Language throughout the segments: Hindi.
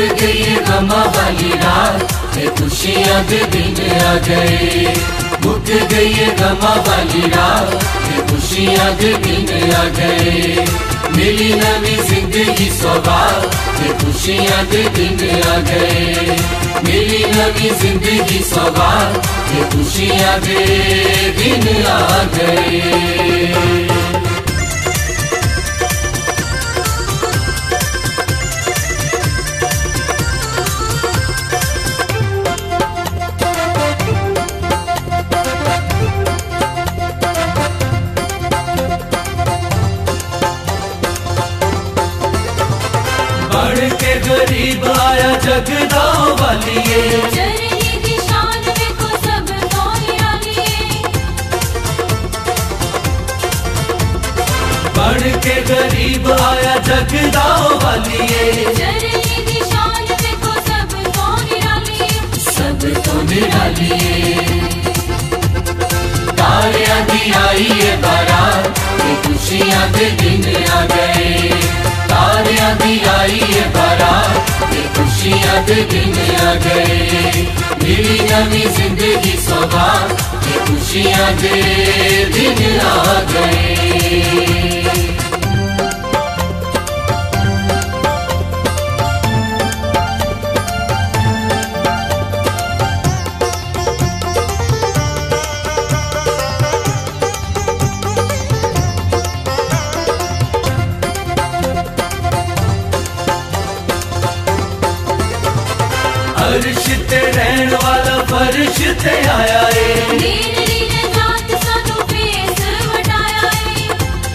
गई गमा वाली रात, खुशियाँ के दिन आ गए। मुक गई गमा वाली रात, खुशियाँ के दिन आ गए। मिली नवी जिंदगी सौगात, खुशियाँ के दिन आ गए। मिली नवी जिंदगी सौगात, खुशियाँ के दिन आ गए। बढ़ के गरीब आया जगदाओ वालिए, चरनी दी शान देखो सब कौनिया लिए। बढ़ के गरीब आया जगदाओ वालिए, चरनी दी शान देखो सब कौनिया लिए। सब तो निरालिए। तारियां दी आई ये बारात, खुशियाँ के दिन आ गए। तारियां दी आई ये बारात, खुशियाँ के दिन आ गए। मिली नवी जिंदगी सौगात, खुशियाँ के दिन आ गए। अर्श ते रहन वाला फर्श ते आया है। दीन दीन जात सानू फेस वटाया है।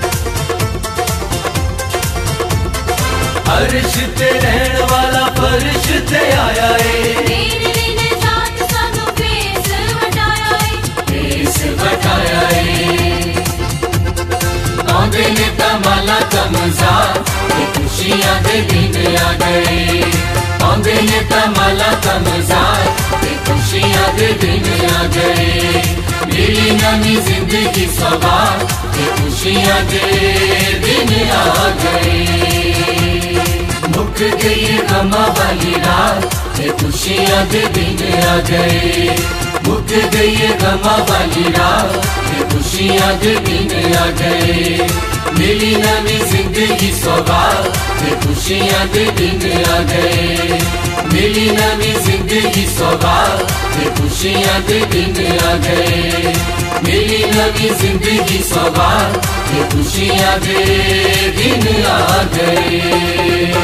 अर्श ते रहन वाला फर्श ते आया है। दीन दीन जात सानू फेस वटाया है। फेस वटाया है। आंदे ने तमाला तमज़ार, खुशियाँ के दिन आ गए। आंदे ने तमाला तमज़ार, खुशियाँ के दिन आ गए। मिली नवी जिंदगी सौगात, खुशियाँ के दिन आ गए। मुक गई गमा वाली रात, खुशियाँ के दिन आ गए। मुक गई गमा वाली रात, खुशियाँ के दिन आ गए। मिली नवी जिंदगी सौगात, खुशियाँ के दिन आ गए। मिली नवी जिंदगी सौगात, खुशियाँ के दिन आ गए। मिली नवी जिंदगी सौगात, खुशियाँ के दिन आ गए।